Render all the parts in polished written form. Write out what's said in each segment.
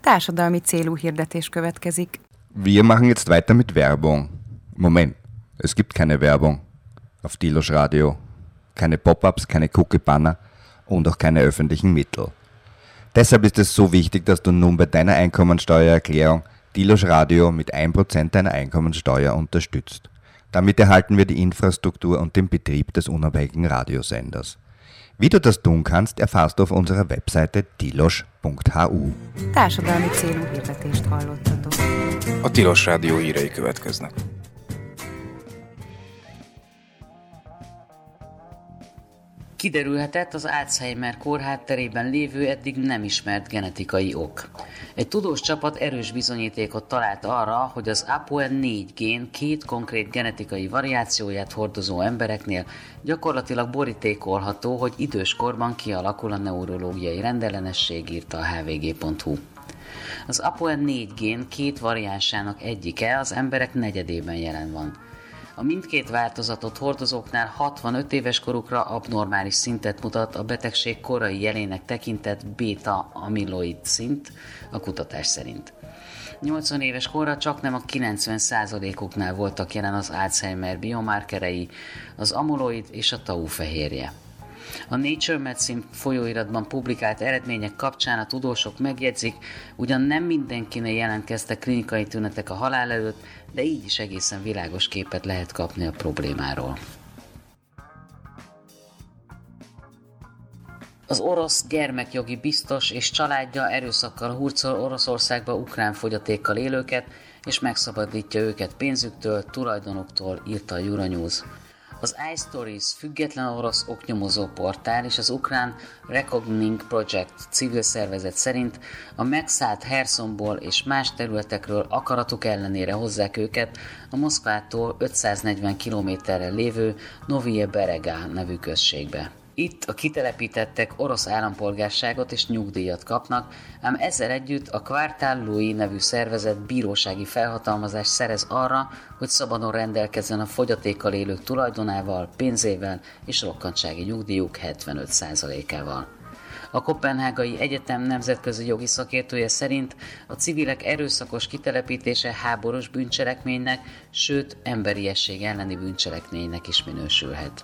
Társadalmi célú hirdetés következik. Wir machen jetzt weiter mit Werbung. Moment, es gibt keine Werbung auf Tilos Radio. Keine Pop-ups, keine Cookie-Banner und auch keine öffentlichen Mittel. Deshalb ist es so wichtig, dass du nun bei deiner Einkommensteuererklärung Tilos Radio mit 1% deiner Einkommensteuer unterstützt. Damit erhalten wir die Infrastruktur und den Betrieb des unabhängigen Radiosenders. Wie du das tun kannst, erfährst du auf unserer Webseite tilos.hu. Társadalmi célú hirdetést hallottatok. A Tilos Rádió hírei következnek. Kiderülhetett az Alzheimer-kór hátterében lévő eddig nem ismert genetikai ok. Egy tudós csapat erős bizonyítékot talált arra, hogy az APOE4 gén két konkrét genetikai variációját hordozó embereknél gyakorlatilag borítékolható, hogy időskorban kialakul a neurológiai rendellenesség, írta a hvg.hu. Az APOE4 gén két variánsának egyike az emberek negyedében jelen van. A mindkét változatot hordozóknál 65 éves korukra abnormális szintet mutat a betegség korai jelének tekintett béta-amiloid szint a kutatás szerint. 80 éves korra csaknem a 90%-uknál voltak jelen az Alzheimer biomarkerei, az amyloid és a tau fehérje. A Nature Medicine folyóiratban publikált eredmények kapcsán a tudósok megjegyzik, ugyan nem mindenkinél jelentkeztek klinikai tünetek a halál előtt, de így is egészen világos képet lehet kapni a problémáról. Az orosz gyermekjogi biztos és családja erőszakkal hurcol Oroszországba ukrán fogyatékkal élőket, és megszabadítja őket pénzüktől, tulajdonoktól, írta a Euronews. Az iStories független orosz oknyomozó portál és az ukrán Recogning Project civil szervezet szerint a megszállt Hersonból és más területekről akaratuk ellenére hozzák őket a Moszkvától 540 kilométerre lévő Novije Berega nevű községbe. Itt a kitelepítettek orosz állampolgárságot és nyugdíjat kapnak, ám ezzel együtt a Kvartál Lui nevű szervezet bírósági felhatalmazást szerez arra, hogy szabadon rendelkezzen a fogyatékkal élők tulajdonával, pénzével és rokkantsági nyugdíjuk 75%-ával. A Koppenhágai Egyetem nemzetközi jogi szakértője szerint a civilek erőszakos kitelepítése háborús bűncselekménynek, sőt emberiesség elleni bűncselekménynek is minősülhet.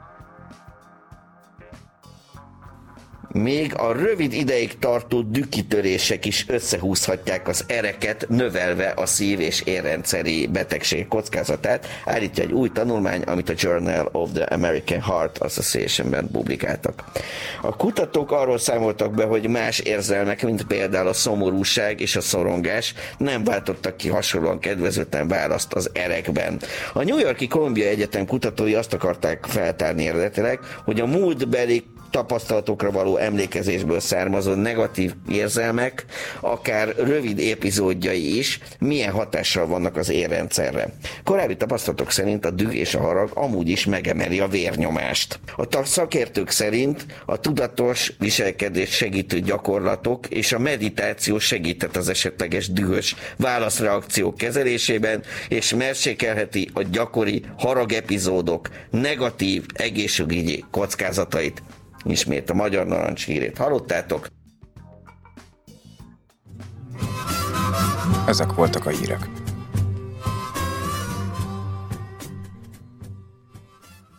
Még a rövid ideig tartó dühkitörések is összehúzhatják az ereket, növelve a szív- és érrendszeri betegség kockázatát, állítja egy új tanulmány, amit a Journal of the American Heart Association-ben publikáltak. A kutatók arról számoltak be, hogy más érzelmek, mint például a szomorúság és a szorongás nem váltottak ki hasonlóan kedvezőtlen választ az erekben. A New York-i Columbia Egyetem kutatói azt akarták feltárni eredetileg, hogy a múltbeli tapasztalatokra való emlékezésből származó negatív érzelmek, akár rövid epizódjai is milyen hatással vannak az érrendszerre. Korábbi tapasztalatok szerint a düh és a harag amúgy is megemeli a vérnyomást. A szakértők szerint a tudatos viselkedés segítő gyakorlatok és a meditáció segített az esetleges dühös válaszreakciók kezelésében, és mérsékelheti a gyakori haragepizódok negatív egészségügyi kockázatait. Ismét a Magyar Narancs hírét hallottátok. Ezek voltak a hírek.